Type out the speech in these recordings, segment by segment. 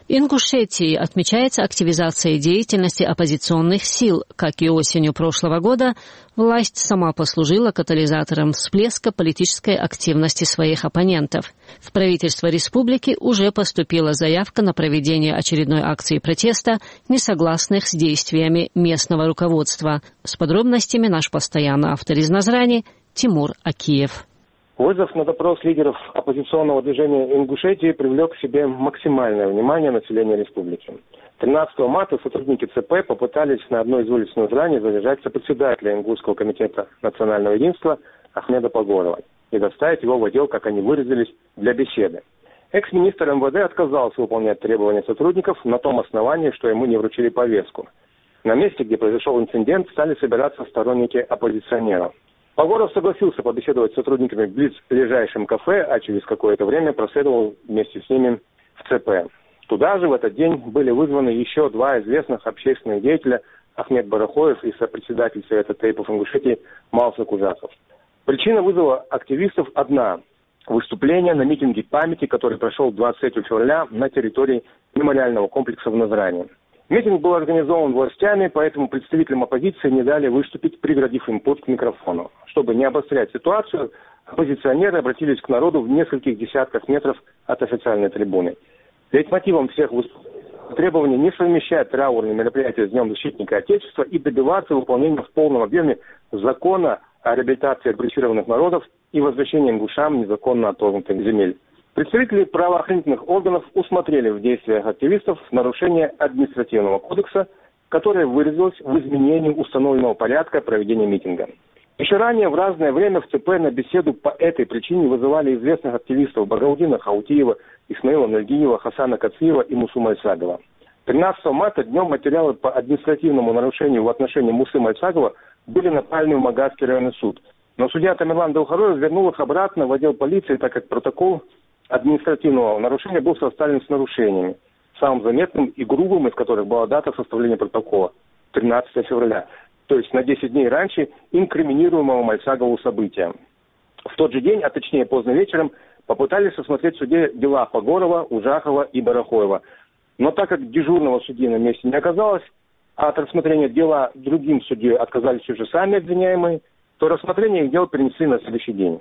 В Ингушетии отмечается активизация деятельности оппозиционных сил. Как и осенью прошлого года, власть сама послужила катализатором всплеска политической активности своих оппонентов. В правительство республики уже поступила заявка на проведение очередной акции протеста несогласных с действиями местного руководства. С подробностями наш постоянный автор из Назрани Тимур Акиев. Вызов на допрос лидеров оппозиционного движения Ингушетии привлек к себе максимальное внимание населения республики. 13 марта сотрудники ЦП попытались на одной из улиц Назрани задержать сопредседателя Ингушского комитета национального единства Ахмеда Погорова и доставить его в отдел, как они выразились, для беседы. Экс-министр МВД отказался выполнять требования сотрудников на том основании, что ему не вручили повестку. На месте, где произошел инцидент, стали собираться сторонники оппозиционеров. Погоров согласился побеседовать с сотрудниками в близлежащем кафе, а через какое-то время проследовал вместе с ними в ЦП. Туда же в этот день были вызваны еще два известных общественных деятеля Ахмед Барахоев и сопредседатель Совета тейпов Ингушетии Малсак Ужахов. Причина вызова активистов одна – выступление на митинге памяти, который прошел 23 февраля на территории мемориального комплекса в Назрани. Митинг был организован властями, поэтому представителям оппозиции не дали выступить, преградив им путь к микрофону. Чтобы не обострять ситуацию, оппозиционеры обратились к народу в нескольких десятках метров от официальной трибуны. Лейтмотивом всех требований не совмещать траурные мероприятия с Днем защитника Отечества и добиваться выполнения в полном объеме закона о реабилитации репрессированных народов и возвращении ингушам незаконно оторванных земель. Представители правоохранительных органов усмотрели в действиях активистов нарушение административного кодекса, которое выразилось в изменении установленного порядка проведения митинга. Еще ранее в разное время в ЦП на беседу по этой причине вызывали известных активистов Багаудина Хаутиева, Исмаила Нальгиева, Хасана Кациева и Мусу Мальсагова. 13 марта днем материалы по административному нарушению в отношении Мусы Мальсагова были направлены в Магадский районный суд. Но судья Тамерлан Даухароев вернул их обратно в отдел полиции, так как протокол административного нарушения был составлен с нарушениями, самым заметным и грубым из которых была дата составления протокола – 13 февраля, то есть на 10 дней раньше инкриминируемого Мальсагову события. В тот же день, а точнее поздно вечером, попытались рассмотреть в суде дела Погорова, Ужахова и Барахоева. Но так как дежурного судьи на месте не оказалось, а от рассмотрения дела другим судьей отказались уже сами обвиняемые, то рассмотрение их дел перенесли на следующий день.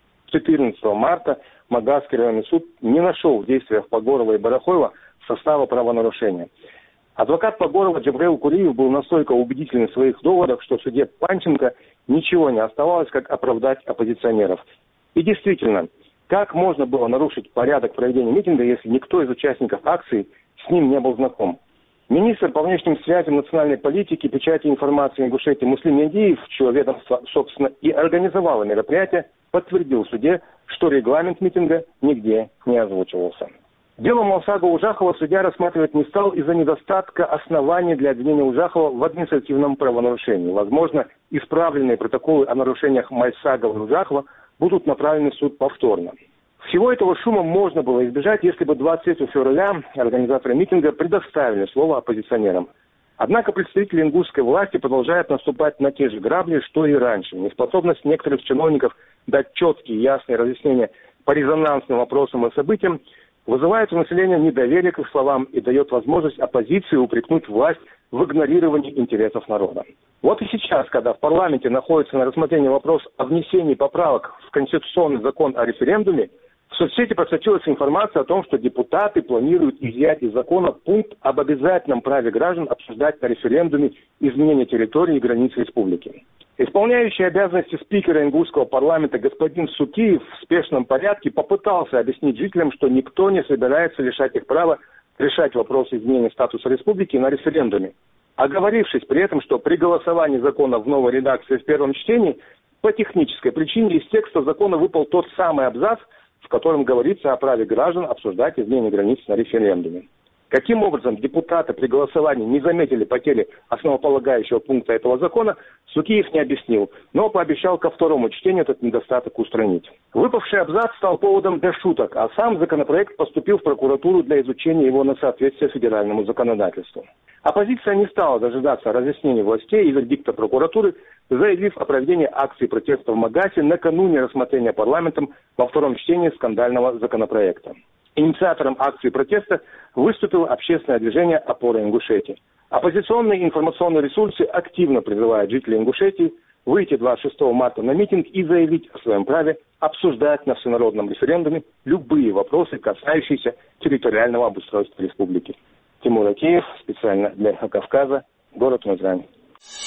14 марта Магадский районный суд не нашел в действиях Погорова и Барахоева состава правонарушения. Адвокат Погорова Джабраил Куриев был настолько убедителен в своих доводах, что судье Панченко ничего не оставалось, как оправдать оппозиционеров. И действительно, как можно было нарушить порядок проведения митинга, если никто из участников акции с ним не был знаком? Министр по внешним связям национальной политики, печати информации Ингушетии Муслим Яндиев, чье ведомство, собственно, и организовало мероприятие, подтвердил в суде, что регламент митинга нигде не озвучивался. Дело Малсага Ужахова судья рассматривать не стал из-за недостатка оснований для обвинения Ужахова в административном правонарушении. Возможно, исправленные протоколы о нарушениях Мальсагова и Ужахова будут направлены в суд повторно. Всего этого шума можно было избежать, если бы 23 февраля организаторы митинга предоставили слово оппозиционерам. Однако представители ингушской власти продолжают наступать на те же грабли, что и раньше. Неспособность некоторых чиновников дать четкие и ясные разъяснения по резонансным вопросам и событиям вызывает у населения недоверие к их словам и дает возможность оппозиции упрекнуть власть в игнорировании интересов народа. Вот и сейчас, когда в парламенте находится на рассмотрении вопрос о внесении поправок в Конституционный закон о референдуме, в соцсети просочилась информация о том, что депутаты планируют изъять из закона пункт об обязательном праве граждан обсуждать на референдуме изменение территории и границ республики. Исполняющий обязанности спикера ингушского парламента господин Сукиев в спешном порядке попытался объяснить жителям, что никто не собирается лишать их права решать вопросы изменения статуса республики на референдуме, оговорившись при этом, что при голосовании закона в новой редакции в первом чтении по технической причине из текста закона выпал тот самый абзац, в котором говорится о праве граждан обсуждать изменение границ на референдуме. Каким образом депутаты при голосовании не заметили потери основополагающего пункта этого закона, Сукиев не объяснил, но пообещал ко второму чтению этот недостаток устранить. Выпавший абзац стал поводом для шуток, а сам законопроект поступил в прокуратуру для изучения его на соответствие федеральному законодательству. Оппозиция не стала дожидаться разъяснений властей и вердикта прокуратуры, заявив о проведении акции протеста в Магасе накануне рассмотрения парламентом во втором чтении скандального законопроекта. Инициатором акции протеста выступило общественное движение «Опора Ингушетии». Оппозиционные информационные ресурсы активно призывают жителей Ингушетии выйти 26 марта на митинг и заявить о своем праве обсуждать на всенародном референдуме любые вопросы, касающиеся территориального обустройства республики. Тимур Акеев, специально для Кавказа, город Назрань.